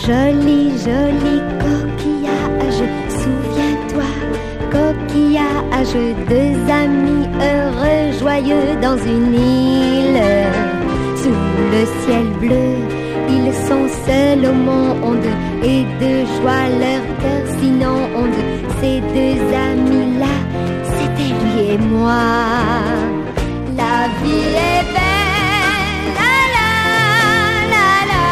Joli, joli coquillage, souviens-toi, coquillage, deux amis heureux, joyeux dans une île. Sous le ciel bleu, ils sont seuls au monde, et de joie leur cœur s'inonde. Ces deux amis-là, c'était lui et moi. La vie est belle, la la la la,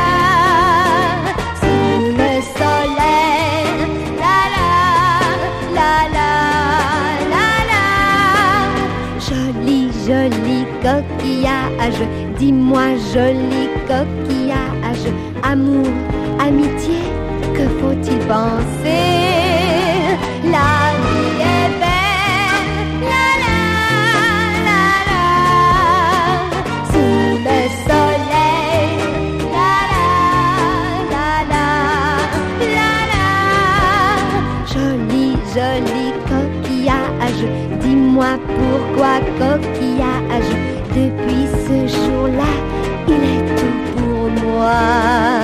sous le soleil, la la la la la la. Joli, joli coquillage, dis-moi joli coquillage, amour, amitié, que faut-il penser? La vie est belle, la la la la, sous le soleil, la la la la la la. Joli, joli coquillage, dis-moi pourquoi coquillage, depuis ce jour-là, il est tout pour moi.